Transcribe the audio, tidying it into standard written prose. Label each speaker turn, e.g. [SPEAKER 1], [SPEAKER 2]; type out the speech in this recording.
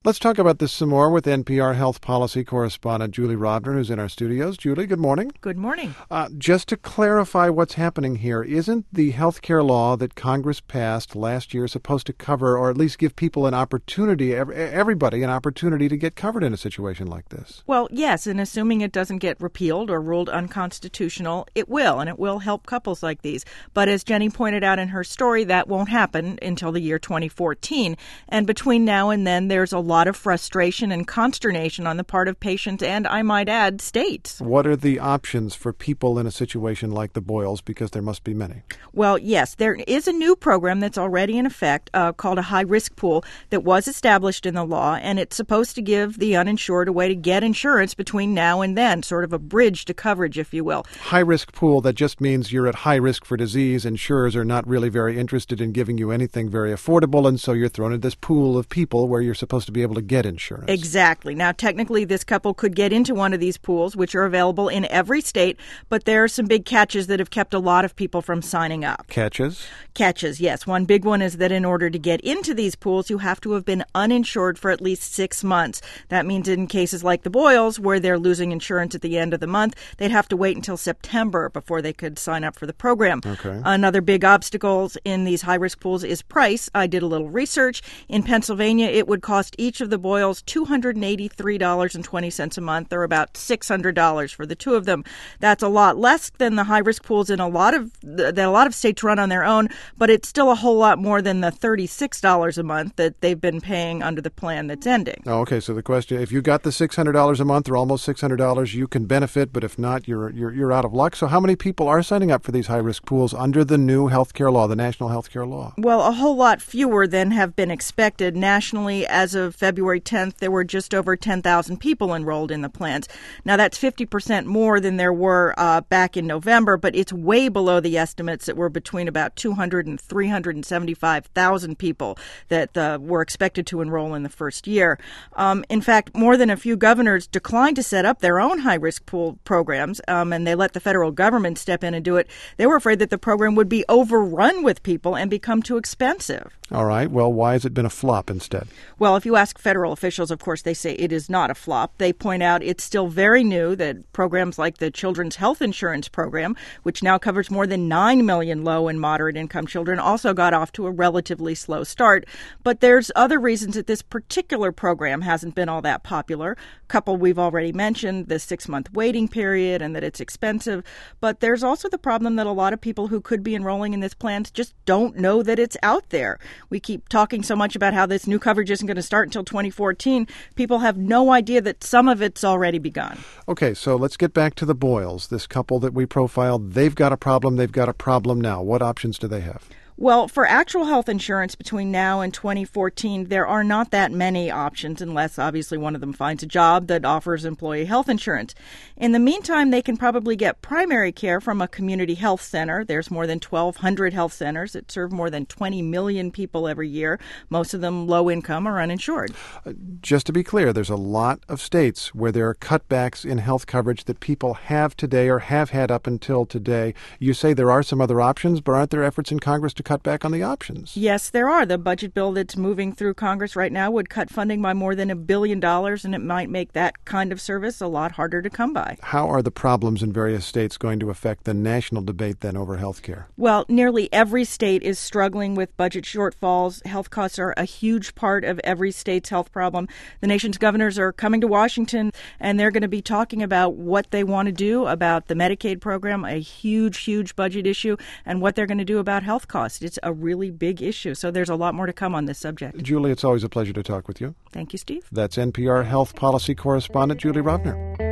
[SPEAKER 1] Let's talk about this some more with NPR health policy correspondent Julie Rovner, who's in our studios. Julie, good morning.
[SPEAKER 2] Good morning.
[SPEAKER 1] Just to clarify what's happening here, isn't the health care law that Congress passed last year supposed to cover, or at least give people an opportunity, everybody an opportunity to get covered in a situation like this?
[SPEAKER 2] Well, yes, and assuming it doesn't get repealed or ruled unconstitutional, it will, and it will help couples like these. But as Jenny pointed out in her story, that won't happen until the year 2014. And between now and then, there's a lot of frustration and consternation on the part of patients and, I might add, states.
[SPEAKER 1] What are the options for people in a situation like the Boyles, because there must be many?
[SPEAKER 2] Well, yes, there is a new program that's already in effect called a high-risk pool that was established in the law, and it's supposed to give the uninsured a way to get insurance between now and then, sort of a bridge to coverage, if you will.
[SPEAKER 1] High-risk pool, that just means you're at high risk for disease. Insurers are not really very interested in giving you anything very affordable, and so you're thrown into this pool of people where you're supposed to be able to get insurance.
[SPEAKER 2] Exactly. Now, technically, this couple could get into one of these pools, which are available in every state, but there are some big catches that have kept a lot of people from signing up.
[SPEAKER 1] Catches?
[SPEAKER 2] Catches, yes. One big one is that in order to get into these pools, you have to have been uninsured for at least 6 months. That means in cases like the Boyles, where they're losing insurance at the end of the month, they'd have to wait until September before they could sign up for the program.
[SPEAKER 1] Okay.
[SPEAKER 2] Another big obstacle in these high-risk pools is price. I did a little research. In Pennsylvania, it would cost each of the Boyles $283.20 a month, or about $600 for the two of them. That's a lot less than the high-risk pools in a lot of states run on their own, but it's still a whole lot more than the $36 a month that they've been paying under the plan that's ending.
[SPEAKER 1] Oh, okay. So the question: if you got the $600 a month, or almost $600, you can benefit, but if not, you're out of luck. So how many people are signing up for these high-risk pools under the new health care law, the national health care law?
[SPEAKER 2] Well, a whole lot fewer than have been expected. Nationally, as of February 10th, there were just over 10,000 people enrolled in the plans. Now, that's 50% more than there were back in November, but it's way below the estimates that were between about 200 and 375,000 people that were expected to enroll in the first year. In fact, more than a few governors declined to set up their own high-risk pool programs, and they let the federal government step in and do it. They were afraid that the program would be overrun with people and become too expensive.
[SPEAKER 1] All right. Well, why has it been a flop instead?
[SPEAKER 2] Well, if you ask federal officials, of course, they say it is not a flop. They point out it's still very new, that programs like the Children's Health Insurance Program, which now covers more than 9 million low and moderate income children, also got off to a relatively slow start. But there's other reasons that this particular program hasn't been all that popular. A couple we've already mentioned, the 6-month waiting period and that it's expensive. But there's also the problem that a lot of people who could be enrolling in this plan just don't know that it's out there. We keep talking so much about how this new coverage isn't going to start until 2014. People have no idea that some of it's already begun.
[SPEAKER 1] Okay, so let's get back to the Boyles, this couple that we profiled. They've got a problem. They've got a problem now. What options do they have?
[SPEAKER 2] Well, for actual health insurance between now and 2014, there are not that many options unless, obviously, one of them finds a job that offers employee health insurance. In the meantime, they can probably get primary care from a community health center. There's more than 1,200 health centers that serve more than 20 million people every year, most of them low income or uninsured.
[SPEAKER 1] Just to be clear, there's a lot of states where there are cutbacks in health coverage that people have today or have had up until today. You say there are some other options, but aren't there efforts in Congress to cut back on the options?
[SPEAKER 2] Yes, there are. The budget bill that's moving through Congress right now would cut funding by more than $1 billion, and it might make that kind of service a lot harder to come by.
[SPEAKER 1] How are the problems in various states going to affect the national debate then over health care?
[SPEAKER 2] Well, nearly every state is struggling with budget shortfalls. Health costs are a huge part of every state's health problem. The nation's governors are coming to Washington, and they're going to be talking about what they want to do about the Medicaid program, a huge, huge budget issue, and what they're going to do about health costs. It's a really big issue, so there's a lot more to come on this subject.
[SPEAKER 1] Julie, it's always a pleasure to talk with you.
[SPEAKER 2] Thank you, Steve.
[SPEAKER 1] That's NPR health policy correspondent Julie Rovner.